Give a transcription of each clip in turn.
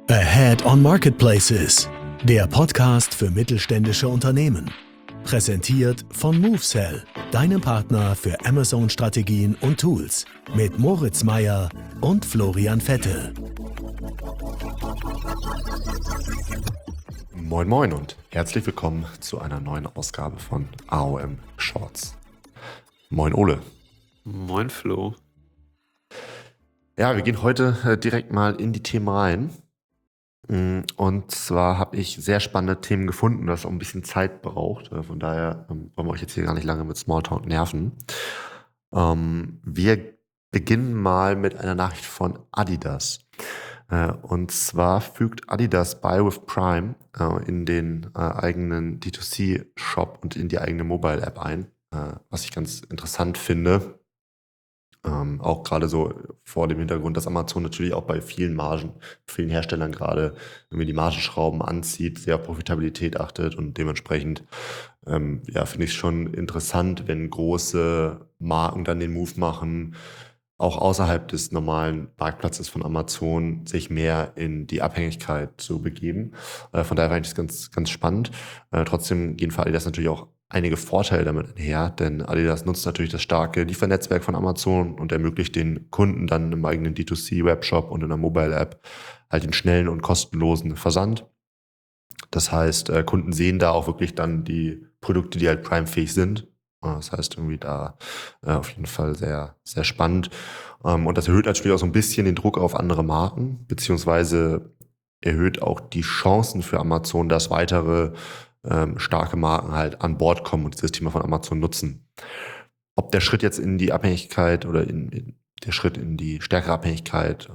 Ahead on Marketplaces, der Podcast für mittelständische Unternehmen. Präsentiert von MoveSell, deinem Partner für Amazon-Strategien und Tools. Mit Moritz Meyer und Florian Vettel. Moin Moin und herzlich willkommen zu einer neuen Ausgabe von AOM Shorts. Moin Ole. Moin Flo. Ja, wir gehen heute direkt mal in die Themen rein. Und zwar habe ich sehr spannende Themen gefunden, das auch ein bisschen Zeit braucht. Von daher wollen wir euch jetzt hier gar nicht lange mit Smalltalk nerven. Wir beginnen mal mit einer Nachricht von Adidas. Und zwar fügt Adidas Buy with Prime in den eigenen D2C-Shop und in die eigene Mobile-App ein, was ich ganz interessant finde. Auch gerade so vor dem Hintergrund, dass Amazon natürlich auch bei vielen Herstellern gerade irgendwie die Margenschrauben anzieht, sehr auf Profitabilität achtet und dementsprechend finde ich es schon interessant, wenn große Marken dann den Move machen, auch außerhalb des normalen Marktplatzes von Amazon sich mehr in die Abhängigkeit zu begeben. Von daher fand ich das ganz, ganz spannend. Trotzdem gehen für Adidas natürlich auch einige Vorteile damit einher, denn Adidas nutzt natürlich das starke Liefernetzwerk von Amazon und ermöglicht den Kunden dann im eigenen D2C-Webshop und in der Mobile-App halt den schnellen und kostenlosen Versand. Das heißt, Kunden sehen da auch wirklich dann die Produkte, die halt Prime-fähig sind. Das heißt, irgendwie da auf jeden Fall sehr, sehr spannend. Und das erhöht natürlich auch so ein bisschen den Druck auf andere Marken, beziehungsweise erhöht auch die Chancen für Amazon, dass weitere starke Marken halt an Bord kommen und dieses Thema von Amazon nutzen. Ob der Schritt jetzt in die Abhängigkeit oder der Schritt in die stärkere Abhängigkeit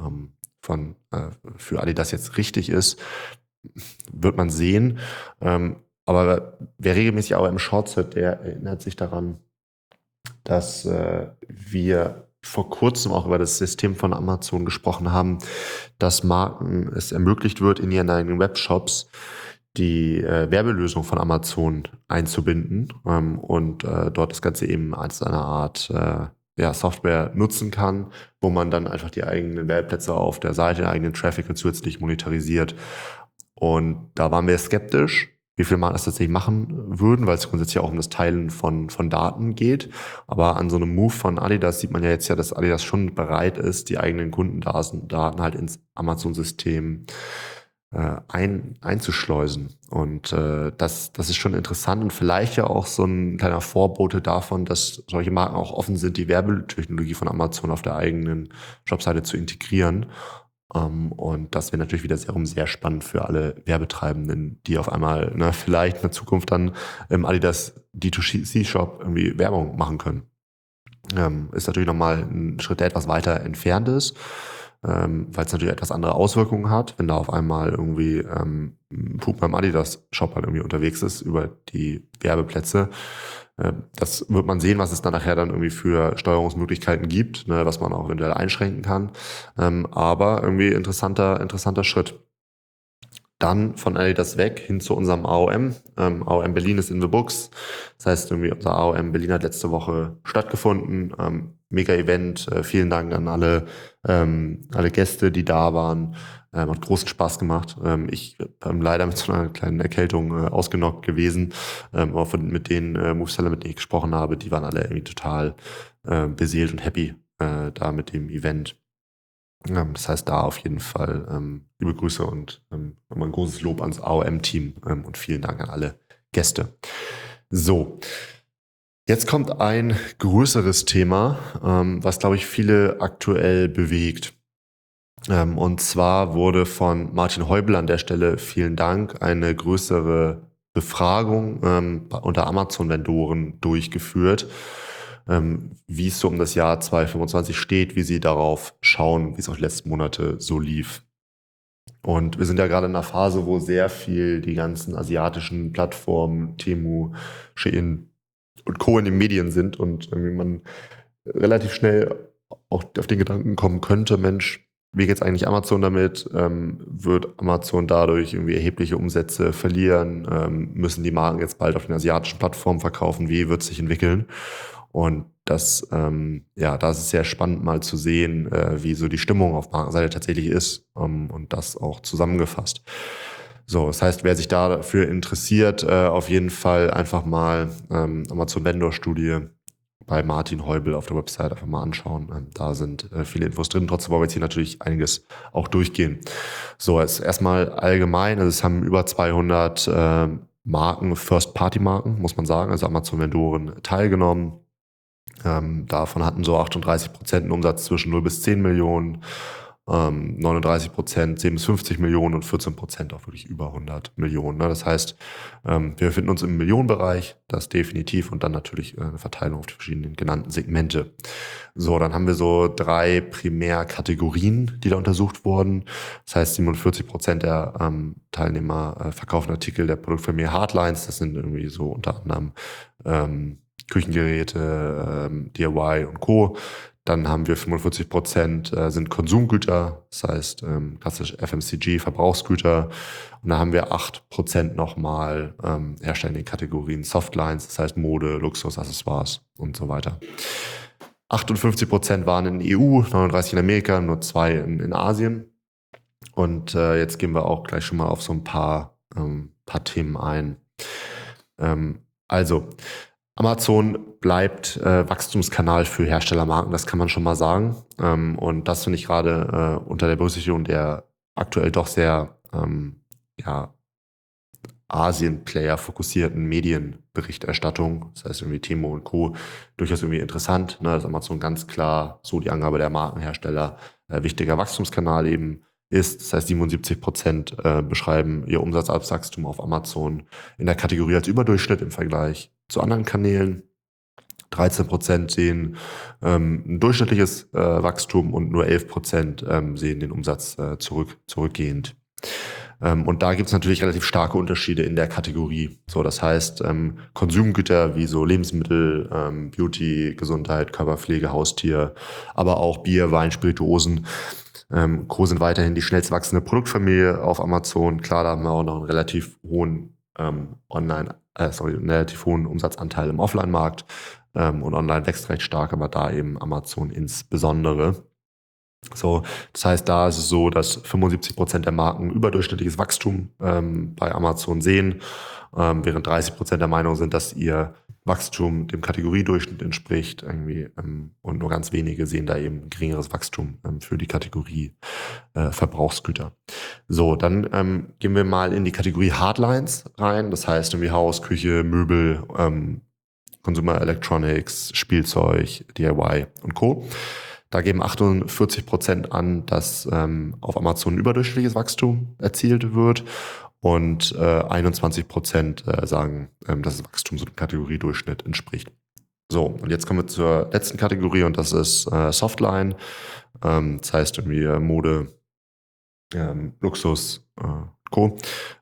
für Adidas jetzt richtig ist, wird man sehen. Aber wer regelmäßig auch im Shorts hört, der erinnert sich daran, dass wir vor kurzem auch über das System von Amazon gesprochen haben, dass Marken es ermöglicht wird, in ihren eigenen Webshops die Werbelösung von Amazon einzubinden und dort das Ganze eben als eine Art Software nutzen kann, wo man dann einfach die eigenen Werbeplätze auf der Seite, den eigenen Traffic zusätzlich monetarisiert. Und da waren wir skeptisch, wie viel Marken das tatsächlich machen würden, weil es grundsätzlich auch um das Teilen von Daten geht. Aber an so einem Move von Adidas sieht man ja jetzt dass Adidas schon bereit ist, die eigenen Kundendaten halt ins Amazon-System einzuschleusen. Und das ist schon interessant und vielleicht ja auch so ein kleiner Vorbote davon, dass solche Marken auch offen sind, die Werbetechnologie von Amazon auf der eigenen Shopseite zu integrieren. Und das wäre natürlich wieder sehr spannend für alle Werbetreibenden, die auf einmal vielleicht in der Zukunft dann im Adidas D2C-Shop irgendwie Werbung machen können. Ist natürlich nochmal ein Schritt, der etwas weiter entfernt ist, weil es natürlich etwas andere Auswirkungen hat, wenn da auf einmal irgendwie ein Pup beim Adidas-Shop halt irgendwie unterwegs ist über die Werbeplätze. Das wird man sehen, was es dann nachher dann irgendwie für Steuerungsmöglichkeiten gibt, was man auch eventuell einschränken kann. Aber irgendwie interessanter Schritt. Dann von Adidas weg hin zu unserem AOM. AOM Berlin ist in the books. Das heißt, irgendwie unser AOM Berlin hat letzte Woche stattgefunden. Mega Event. Vielen Dank an alle Gäste, die da waren. Hat großen Spaß gemacht. Ich bin leider mit so einer kleinen Erkältung ausgenockt gewesen. Aber mit den Moveseller, mit denen ich gesprochen habe, die waren alle irgendwie total beseelt und happy da mit dem Event. Das heißt, da auf jeden Fall liebe Grüße und nochmal ein großes Lob ans AOM-Team und vielen Dank an alle Gäste. So, jetzt kommt ein größeres Thema, was, glaube ich, viele aktuell bewegt. Und zwar wurde von Martin Heubel an der Stelle, vielen Dank, eine größere Befragung unter Amazon-Vendoren durchgeführt, wie es so um das Jahr 2025 steht, wie sie darauf schauen, wie es auch die letzten Monate so lief. Und wir sind ja gerade in einer Phase, wo sehr viel die ganzen asiatischen Plattformen, Temu, Shein und Co. in den Medien sind und irgendwie man relativ schnell auch auf den Gedanken kommen könnte, Mensch, wie geht's eigentlich Amazon damit? Wird Amazon dadurch irgendwie erhebliche Umsätze verlieren? Müssen die Marken jetzt bald auf den asiatischen Plattformen verkaufen? Wie wird es sich entwickeln? Und da ist es sehr spannend mal zu sehen, wie so die Stimmung auf Markenseite tatsächlich ist, und das auch zusammengefasst. So, das heißt, wer sich dafür interessiert, auf jeden Fall einfach mal Amazon-Vendor-Studie bei Martin Heubel auf der Website einfach mal anschauen. Da sind viele Infos drin. Trotzdem wollen wir jetzt hier natürlich einiges auch durchgehen. So, jetzt erstmal allgemein. Also es haben über 200 Marken, First-Party-Marken, muss man sagen, also Amazon-Vendoren teilgenommen. Davon hatten so 38% einen Umsatz zwischen 0 bis 10 Millionen, 39% 10 bis 50 Millionen und 14% auch wirklich über 100 Millionen. Ne? Das heißt, wir befinden uns im Millionenbereich, das definitiv, und dann natürlich eine Verteilung auf die verschiedenen genannten Segmente. So, dann haben wir so 3 Primärkategorien, die da untersucht wurden. Das heißt, 47% der Teilnehmer verkaufen Artikel der Produktfamilie Hardlines. Das sind irgendwie so unter anderem Küchengeräte, DIY und Co. Dann haben wir 45% sind Konsumgüter, das heißt klassisch FMCG, Verbrauchsgüter. Und dann haben wir 8% nochmal herstellen in den Kategorien Softlines, das heißt Mode, Luxus, Accessoires und so weiter. 58% waren in EU, 39 in Amerika, nur 2 in Asien. Und jetzt gehen wir auch gleich schon mal auf so ein paar Themen ein. Also, Amazon bleibt Wachstumskanal für Herstellermarken, das kann man schon mal sagen. Und das finde ich gerade unter der Berücksichtigung der aktuell doch sehr Asien-Player fokussierten Medienberichterstattung, das heißt irgendwie Temo und Co., durchaus irgendwie interessant, ne, dass Amazon ganz klar so die Angabe der Markenhersteller wichtiger Wachstumskanal eben ist. Das heißt, 77% beschreiben ihr Umsatzwachstum auf Amazon in der Kategorie als Überdurchschnitt im Vergleich zu anderen Kanälen. 13% sehen ein durchschnittliches Wachstum und nur 11% sehen den Umsatz zurückgehend. Und da gibt es natürlich relativ starke Unterschiede in der Kategorie. So, das heißt, Konsumgüter wie so Lebensmittel, Beauty, Gesundheit, Körperpflege, Haustier, aber auch Bier, Wein, Spirituosen, Co. sind weiterhin die schnellst wachsende Produktfamilie auf Amazon. Klar, da haben wir auch noch einen relativ hohen relativ hohen Umsatzanteil im Offline-Markt, und online wächst recht stark, aber da eben Amazon insbesondere. So, das heißt, da ist es so, dass 75% der Marken überdurchschnittliches Wachstum bei Amazon sehen, während 30% der Meinung sind, dass ihr Wachstum dem Kategoriedurchschnitt entspricht, irgendwie, und nur ganz wenige sehen da eben geringeres Wachstum für die Kategorie Verbrauchsgüter. So, dann gehen wir mal in die Kategorie Hardlines rein, das heißt irgendwie Haus, Küche, Möbel, Consumer Electronics, Spielzeug, DIY und Co. Da geben 48% an, dass auf Amazon überdurchschnittliches Wachstum erzielt wird, und 21% sagen, dass das Wachstum so dem Kategoriedurchschnitt entspricht. So, und jetzt kommen wir zur letzten Kategorie, und das ist Softline. Das heißt irgendwie Mode, Luxus, Co.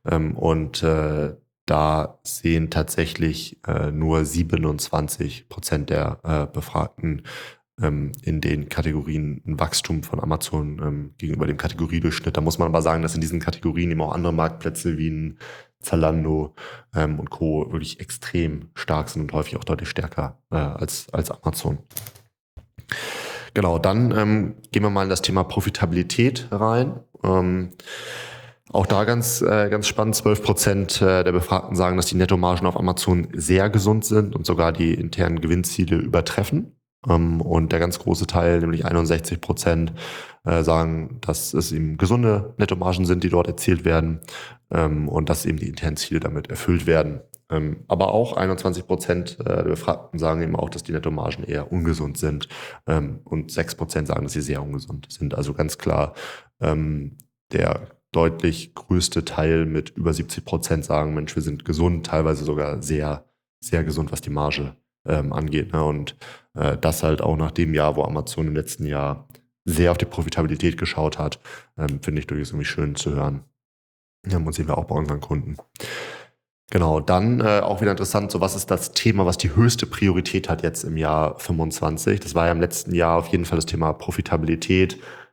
Da sehen tatsächlich nur 27% der Befragten in den Kategorien ein Wachstum von Amazon gegenüber dem Kategoriedurchschnitt. Da muss man aber sagen, dass in diesen Kategorien eben auch andere Marktplätze wie ein Zalando und Co. wirklich extrem stark sind und häufig auch deutlich stärker als Amazon. Genau, dann gehen wir mal in das Thema Profitabilität rein. Auch da ganz spannend, 12% der Befragten sagen, dass die Nettomargen auf Amazon sehr gesund sind und sogar die internen Gewinnziele übertreffen. Und der ganz große Teil, nämlich 61%, sagen, dass es eben gesunde Nettomargen sind, die dort erzielt werden, und dass eben die internen Ziele damit erfüllt werden. Aber auch 21% der Befragten sagen eben auch, dass die Nettomargen eher ungesund sind, und 6% sagen, dass sie sehr ungesund sind. Also ganz klar der deutlich größte Teil mit über 70% sagen, Mensch, wir sind gesund, teilweise sogar sehr, sehr gesund, was die Marge angeht. Ne? Und das halt auch nach dem Jahr, wo Amazon im letzten Jahr sehr auf die Profitabilität geschaut hat, finde ich durchaus irgendwie schön zu hören. Und sehen wir auch bei unseren Kunden. Genau, dann auch wieder interessant, so was ist das Thema, was die höchste Priorität hat jetzt im Jahr 25? Das war ja im letzten Jahr auf jeden Fall das Thema Profitabilität,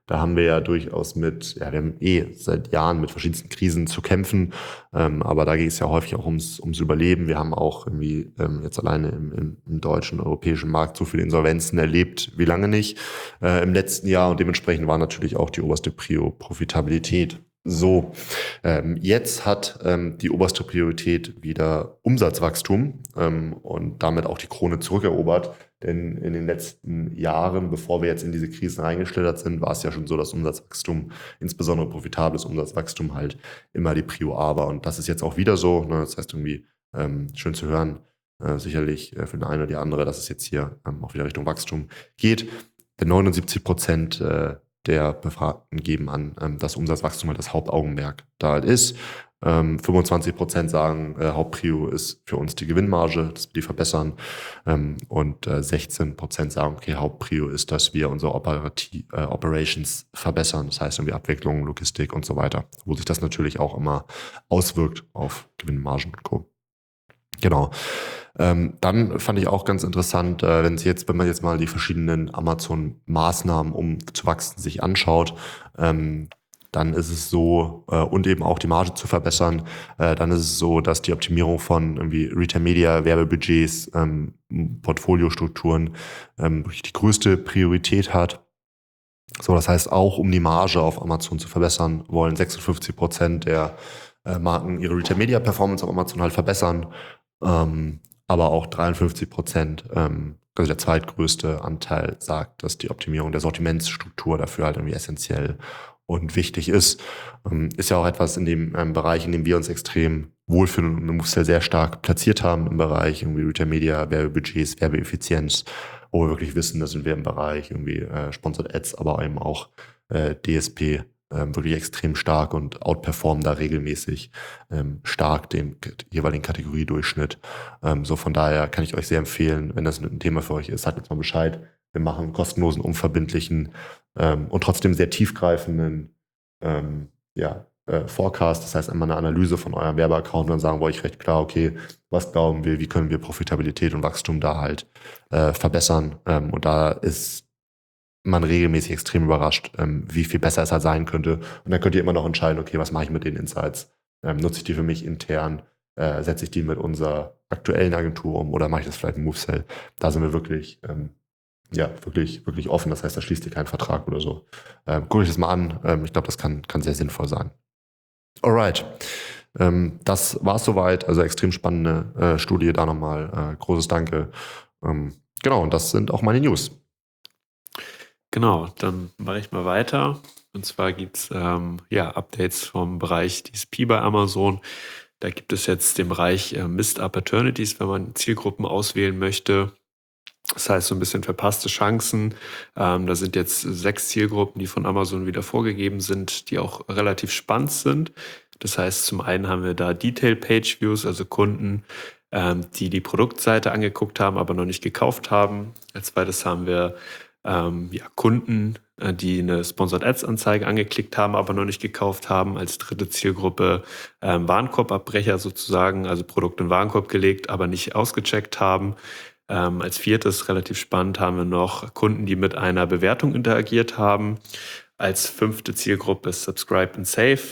Da haben wir ja durchaus wir haben seit Jahren mit verschiedensten Krisen zu kämpfen, aber da geht es ja häufig auch ums Überleben. Wir haben auch irgendwie jetzt alleine im deutschen, europäischen Markt so viele Insolvenzen erlebt wie lange nicht im letzten Jahr, und dementsprechend war natürlich auch die oberste Prio Profitabilität. So, jetzt hat die oberste Priorität wieder Umsatzwachstum und damit auch die Krone zurückerobert. Denn in den letzten Jahren, bevor wir jetzt in diese Krisen reingeschlittert sind, war es ja schon so, dass Umsatzwachstum, insbesondere profitables Umsatzwachstum, halt immer die Prio A war. Und das ist jetzt auch wieder so. Ne? Das heißt irgendwie schön zu hören, sicherlich für den einen oder die andere, dass es jetzt hier auch wieder Richtung Wachstum geht. Denn 79% der Befragten geben an, dass Umsatzwachstum halt das Hauptaugenmerk da halt ist. 25% sagen, Hauptprio ist für uns die Gewinnmarge, dass wir die verbessern. Und 16% sagen, okay, Hauptprio ist, dass wir unsere Operations verbessern. Das heißt irgendwie Abwicklung, Logistik und so weiter. Wo sich das natürlich auch immer auswirkt auf Gewinnmargen und Co. Genau. Dann fand ich auch ganz interessant, wenn man jetzt mal die verschiedenen Amazon-Maßnahmen, um zu wachsen, sich anschaut, dann ist es so, und eben auch die Marge zu verbessern, dann ist es so, dass die Optimierung von irgendwie Retail-Media, Werbebudgets, Portfoliostrukturen wirklich die größte Priorität hat. So, das heißt, auch um die Marge auf Amazon zu verbessern, wollen 56% der Marken ihre Retail-Media-Performance auf Amazon halt verbessern. Aber auch 53%, also der zweitgrößte Anteil, sagt, dass die Optimierung der Sortimentsstruktur dafür halt irgendwie essentiell und wichtig ist. Ist ja auch etwas in dem Bereich, in dem wir uns extrem wohlfühlen und MoveSell sehr stark platziert haben, im Bereich irgendwie Retail Media, Werbebudgets, Werbeeffizienz, wo wir wirklich wissen, da sind wir im Bereich irgendwie Sponsored Ads, aber eben auch DSP wirklich extrem stark und outperformen da regelmäßig stark den jeweiligen Kategoriedurchschnitt. So von daher kann ich euch sehr empfehlen, wenn das ein Thema für euch ist, sagt uns mal Bescheid. Wir machen einen kostenlosen, unverbindlichen und trotzdem sehr tiefgreifenden Forecast. Das heißt einmal eine Analyse von eurem Werbeaccount und dann sagen wir euch recht klar, okay, was glauben wir, wie können wir Profitabilität und Wachstum da halt verbessern. Und da ist man regelmäßig extrem überrascht, wie viel besser es halt sein könnte. Und dann könnt ihr immer noch entscheiden, okay, was mache ich mit den Insights? Nutze ich die für mich intern? Setze ich die mit unserer aktuellen Agentur um oder mache ich das vielleicht in MoveSell? Da sind wir wirklich, wirklich offen. Das heißt, da schließt ihr keinen Vertrag oder so. Guckt euch das mal an. Ich glaube, das kann sehr sinnvoll sein. Alright. Das war es soweit. Also extrem spannende Studie. Da nochmal großes Danke. Genau, und das sind auch meine News. Genau, dann mache ich mal weiter. Und zwar gibt es Updates vom Bereich DSP bei Amazon. Da gibt es jetzt den Bereich Missed Opportunities, wenn man Zielgruppen auswählen möchte. Das heißt, so ein bisschen verpasste Chancen. Da sind jetzt 6 Zielgruppen, die von Amazon wieder vorgegeben sind, die auch relativ spannend sind. Das heißt, zum einen haben wir da Detail-Page-Views, also Kunden, die die Produktseite angeguckt haben, aber noch nicht gekauft haben. Als zweites haben wir Kunden, die eine Sponsored Ads-Anzeige angeklickt haben, aber noch nicht gekauft haben. Als dritte Zielgruppe Warenkorbabbrecher sozusagen, also Produkt in Warenkorb gelegt, aber nicht ausgecheckt haben. Als viertes, relativ spannend, haben wir noch Kunden, die mit einer Bewertung interagiert haben. Als fünfte Zielgruppe ist Subscribe and Save.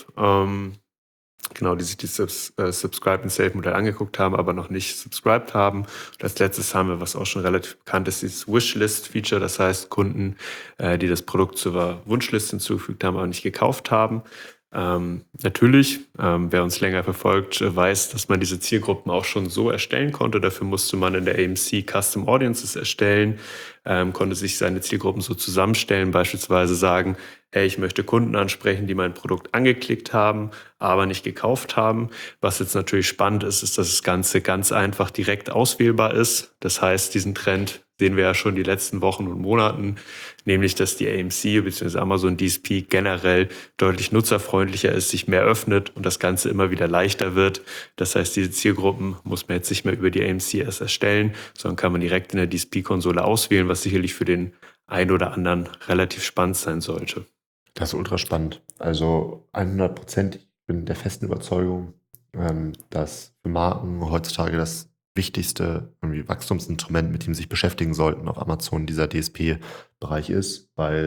Die sich dieses Subscribe and Save Modell angeguckt haben, aber noch nicht subscribed haben. Und als letztes haben wir, was auch schon relativ bekannt ist, dieses Wishlist-Feature. Das heißt, Kunden, die das Produkt zur Wunschliste hinzugefügt haben, aber nicht gekauft haben. Natürlich, wer uns länger verfolgt, weiß, dass man diese Zielgruppen auch schon so erstellen konnte. Dafür musste man in der AMC Custom Audiences erstellen, konnte sich seine Zielgruppen so zusammenstellen, beispielsweise sagen, hey, ich möchte Kunden ansprechen, die mein Produkt angeklickt haben, aber nicht gekauft haben. Was jetzt natürlich spannend ist, ist, dass das Ganze ganz einfach direkt auswählbar ist. Das heißt, diesen Trend sehen wir ja schon die letzten Wochen und Monaten, nämlich dass die AMC bzw. Amazon DSP generell deutlich nutzerfreundlicher ist, sich mehr öffnet und das Ganze immer wieder leichter wird. Das heißt, diese Zielgruppen muss man jetzt nicht mehr über die AMC erst erstellen, sondern kann man direkt in der DSP-Konsole auswählen, was sicherlich für den einen oder anderen relativ spannend sein sollte. Das ist ultra spannend. Also 100%, ich bin der festen Überzeugung, dass für Marken heutzutage das wichtigste irgendwie Wachstumsinstrument, mit dem sie sich beschäftigen sollten auf Amazon, dieser DSP-Bereich ist, weil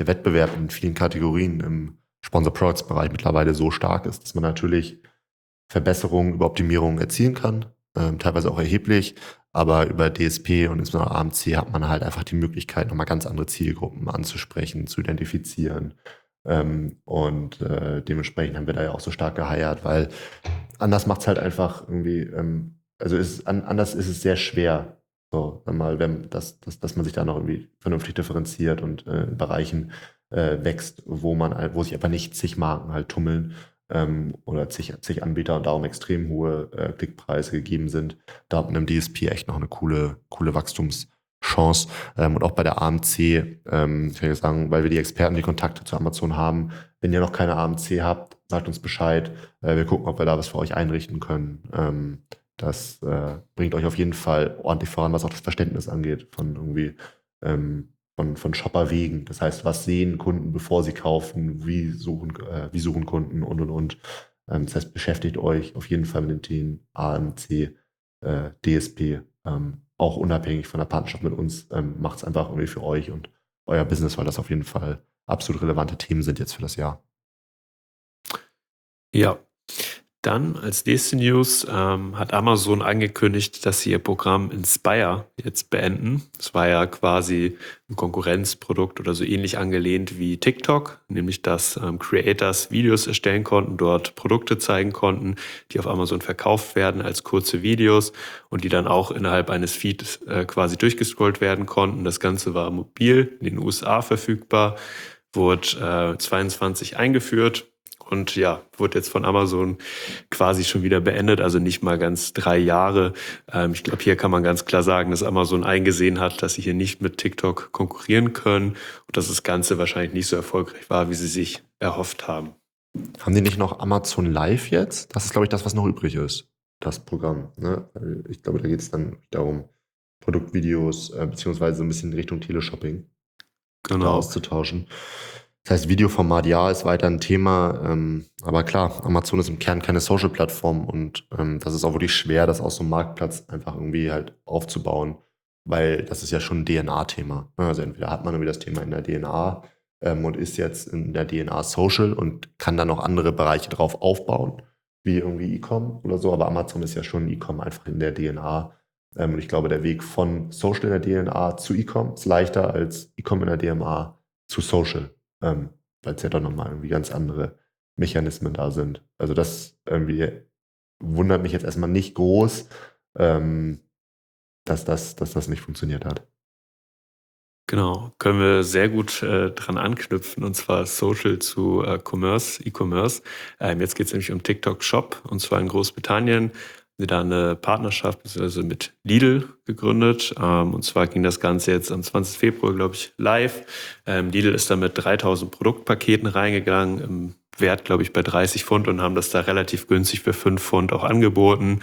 der Wettbewerb in vielen Kategorien im Sponsor Products Bereich mittlerweile so stark ist, dass man natürlich Verbesserungen über Optimierungen erzielen kann, teilweise auch erheblich, aber über DSP und insbesondere AMC hat man halt einfach die Möglichkeit, nochmal ganz andere Zielgruppen anzusprechen, zu identifizieren. Und dementsprechend haben wir da ja auch so stark geheiert, weil anders macht es halt einfach irgendwie, anders ist es sehr schwer, so, mal, dass man sich da noch irgendwie vernünftig differenziert und in Bereichen wächst, wo sich einfach nicht zig Marken halt tummeln oder zig Anbieter und darum extrem hohe Klickpreise gegeben sind. Da hat man im DSP echt noch eine coole Wachstumschance. Und auch bei der AMC, kann ich sagen, weil wir die Experten, die Kontakte zu Amazon haben, wenn ihr noch keine AMC habt, sagt uns Bescheid. Wir gucken, ob wir da was für euch einrichten können. Das bringt euch auf jeden Fall ordentlich voran, was auch das Verständnis angeht von irgendwie von Shopperwegen. Das heißt, was sehen Kunden, bevor sie kaufen, wie suchen Kunden und. Das heißt, beschäftigt euch auf jeden Fall mit den Themen AMC, DSP, auch unabhängig von der Partnerschaft mit uns, macht es einfach irgendwie für euch und euer Business, weil das auf jeden Fall absolut relevante Themen sind jetzt für das Jahr. Ja, dann als nächste News hat Amazon angekündigt, dass sie ihr Programm Inspire jetzt beenden. Das war ja quasi ein Konkurrenzprodukt oder so ähnlich angelehnt wie TikTok, nämlich dass Creators Videos erstellen konnten, dort Produkte zeigen konnten, die auf Amazon verkauft werden als kurze Videos und die dann auch innerhalb eines Feeds quasi durchgescrollt werden konnten. Das Ganze war mobil in den USA verfügbar, wurde 22 eingeführt. Und ja, wurde jetzt von Amazon quasi schon wieder beendet, also nicht mal ganz 3 Jahre. Ich glaube, hier kann man ganz klar sagen, dass Amazon eingesehen hat, dass sie hier nicht mit TikTok konkurrieren können und dass das Ganze wahrscheinlich nicht so erfolgreich war, wie sie sich erhofft haben. Haben die nicht noch Amazon Live jetzt? Das ist, glaube ich, das, was noch übrig ist, das Programm. Ne? Ich glaube, da geht es dann darum, Produktvideos beziehungsweise so ein bisschen in Richtung Teleshopping auszutauschen. Das heißt, Videoformat, ja, ist weiter ein Thema, aber klar, Amazon ist im Kern keine Social-Plattform und das ist auch wirklich schwer, das aus so einem Marktplatz einfach irgendwie halt aufzubauen, weil das ist ja schon ein DNA-Thema. Also entweder hat man irgendwie das Thema in der DNA und ist jetzt in der DNA Social und kann dann noch andere Bereiche drauf aufbauen, wie irgendwie E-Com oder so, aber Amazon ist ja schon E-Com einfach in der DNA. Und ich glaube, der Weg von Social in der DNA zu E-Com ist leichter als E-Com in der DNA zu Social. Weil es ja doch nochmal irgendwie ganz andere Mechanismen da sind. Also das irgendwie wundert mich jetzt erstmal nicht groß, dass das nicht funktioniert hat. Genau, können wir sehr gut dran anknüpfen, und zwar Social zu E-Commerce. Jetzt geht es nämlich um TikTok Shop, und zwar in Großbritannien. Sie da eine Partnerschaft also mit Lidl gegründet. Und zwar ging das Ganze jetzt am 20. Februar, glaube ich, live. Lidl ist da mit 3000 Produktpaketen reingegangen, im Wert, glaube ich, bei 30 Pfund und haben das da relativ günstig für 5 Pfund auch angeboten.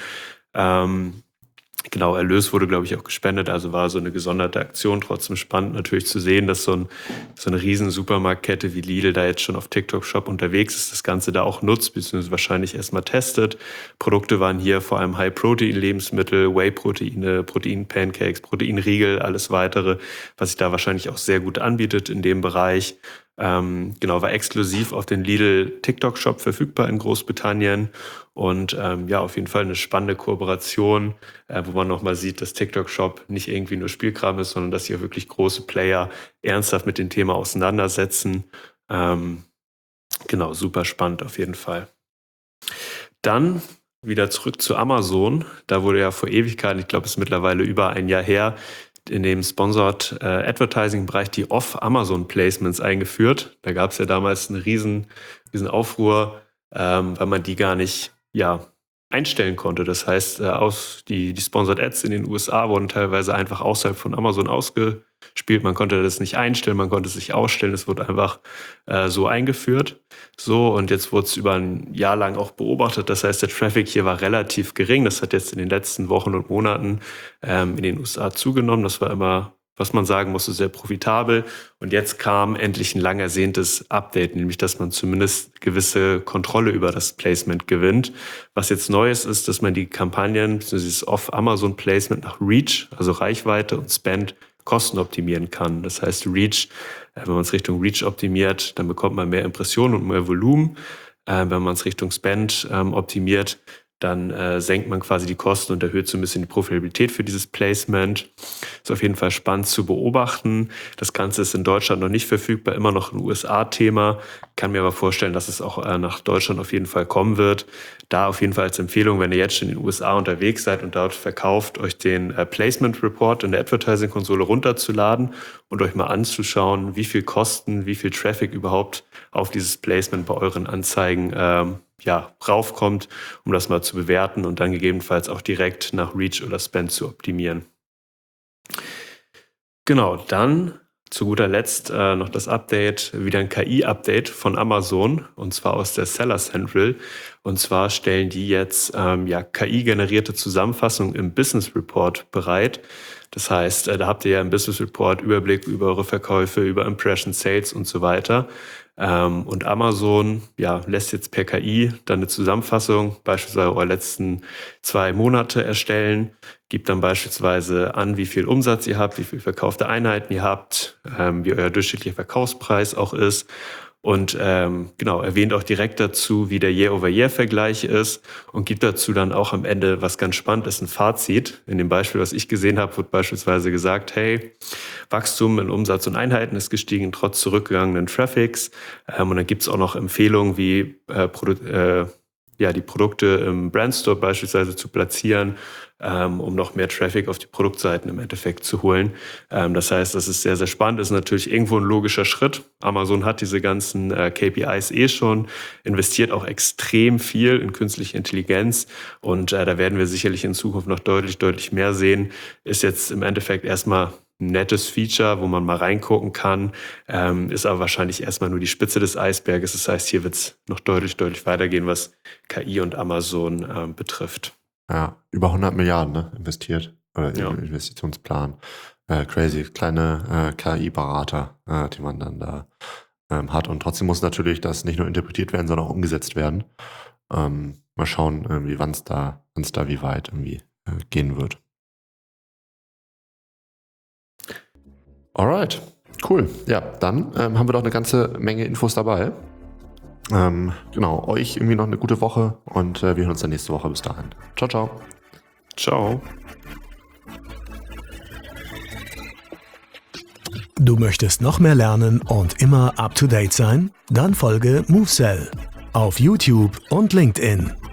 Genau, Erlös wurde, glaube ich, auch gespendet, also war so eine gesonderte Aktion. Trotzdem spannend natürlich zu sehen, dass so eine riesen Supermarktkette wie Lidl da jetzt schon auf TikTok Shop unterwegs ist, das Ganze da auch nutzt, beziehungsweise wahrscheinlich erstmal testet. Produkte waren hier vor allem High-Protein-Lebensmittel, Whey-Proteine, Protein-Pancakes, Proteinriegel, alles weitere, was sich da wahrscheinlich auch sehr gut anbietet in dem Bereich. Genau, war exklusiv auf den Lidl TikTok Shop verfügbar in Großbritannien und ja, auf jeden Fall eine spannende Kooperation, wo man nochmal sieht, dass TikTok Shop nicht irgendwie nur Spielkram ist, sondern dass hier wirklich große Player ernsthaft mit dem Thema auseinandersetzen. Genau, super spannend auf jeden Fall. Dann wieder zurück zu Amazon. Da wurde ja vor Ewigkeiten, ich glaube, es ist mittlerweile über 1 Jahr her, in dem Sponsored Advertising-Bereich die Off-Amazon-Placements eingeführt. Da gab es ja damals einen riesen Aufruhr, weil man die gar nicht einstellen konnte. Das heißt, die Sponsored Ads in den USA wurden teilweise einfach außerhalb von Amazon ausgespielt. Man konnte das nicht einstellen, man konnte es nicht ausstellen. Es wurde einfach so eingeführt. So, und jetzt wurde es über 1 Jahr lang auch beobachtet. Das heißt, der Traffic hier war relativ gering. Das hat jetzt in den letzten Wochen und Monaten in den USA zugenommen. Das war immer, was man sagen musste, sehr profitabel. Und jetzt kam endlich ein lang ersehntes Update, nämlich dass man zumindest gewisse Kontrolle über das Placement gewinnt. Was jetzt neu ist, dass man die Kampagnen, das Off-Amazon-Placement nach Reach, also Reichweite und Spend, Kosten optimieren kann. Das heißt, Reach, wenn man es Richtung Reach optimiert, dann bekommt man mehr Impressionen und mehr Volumen. Wenn man es Richtung Spend optimiert, dann senkt man quasi die Kosten und erhöht so ein bisschen die Profitabilität für dieses Placement. Ist auf jeden Fall spannend zu beobachten. Das Ganze ist in Deutschland noch nicht verfügbar, immer noch ein USA-Thema. Kann mir aber vorstellen, dass es auch nach Deutschland auf jeden Fall kommen wird. Da auf jeden Fall als Empfehlung, wenn ihr jetzt schon in den USA unterwegs seid und dort verkauft, euch den Placement Report in der Advertising-Konsole runterzuladen und euch mal anzuschauen, wie viel Kosten, wie viel Traffic überhaupt auf dieses Placement bei euren Anzeigen raufkommt, um das mal zu bewerten und dann gegebenenfalls auch direkt nach Reach oder Spend zu optimieren. Genau, dann zu guter Letzt noch das Update, wieder ein KI-Update von Amazon, und zwar aus der Seller Central. Und zwar stellen die jetzt KI-generierte Zusammenfassungen im Business Report bereit. Das heißt, da habt ihr ja im Business Report Überblick über eure Verkäufe, über Impression, Sales und so weiter. Und Amazon lässt jetzt per KI dann eine Zusammenfassung, beispielsweise eure letzten 2 Monate erstellen, gibt dann beispielsweise an, wie viel Umsatz ihr habt, wie viel verkaufte Einheiten ihr habt, wie euer durchschnittlicher Verkaufspreis auch ist. Und erwähnt auch direkt dazu, wie der Year-over-Year-Vergleich ist und gibt dazu dann auch am Ende, was ganz spannend ist, ein Fazit. In dem Beispiel, was ich gesehen habe, wird beispielsweise gesagt, hey, Wachstum in Umsatz und Einheiten ist gestiegen, trotz zurückgegangenen Traffics. Und dann gibt es auch noch Empfehlungen, wie die Produkte im Brandstore beispielsweise zu platzieren, um noch mehr Traffic auf die Produktseiten im Endeffekt zu holen. Das heißt, das ist sehr, sehr spannend. Das ist natürlich irgendwo ein logischer Schritt. Amazon hat diese ganzen KPIs schon, investiert auch extrem viel in künstliche Intelligenz und da werden wir sicherlich in Zukunft noch deutlich, deutlich mehr sehen. Ist jetzt im Endeffekt erstmal ein nettes Feature, wo man mal reingucken kann, ist aber wahrscheinlich erstmal nur die Spitze des Eisberges. Das heißt, hier wird es noch deutlich, deutlich weitergehen, was KI und Amazon betrifft. Ja, über 100 Milliarden investiert, oder im Investitionsplan. Crazy, kleine KI-Berater, die man dann da hat. Und trotzdem muss natürlich das nicht nur interpretiert werden, sondern auch umgesetzt werden. Mal schauen, wann es da wie weit irgendwie gehen wird. Alright, cool. Ja, dann haben wir doch eine ganze Menge Infos dabei. Euch irgendwie noch eine gute Woche und wir hören uns dann nächste Woche. Bis dahin. Ciao, ciao. Ciao. Du möchtest noch mehr lernen und immer up to date sein? Dann folge MoveSell auf YouTube und LinkedIn.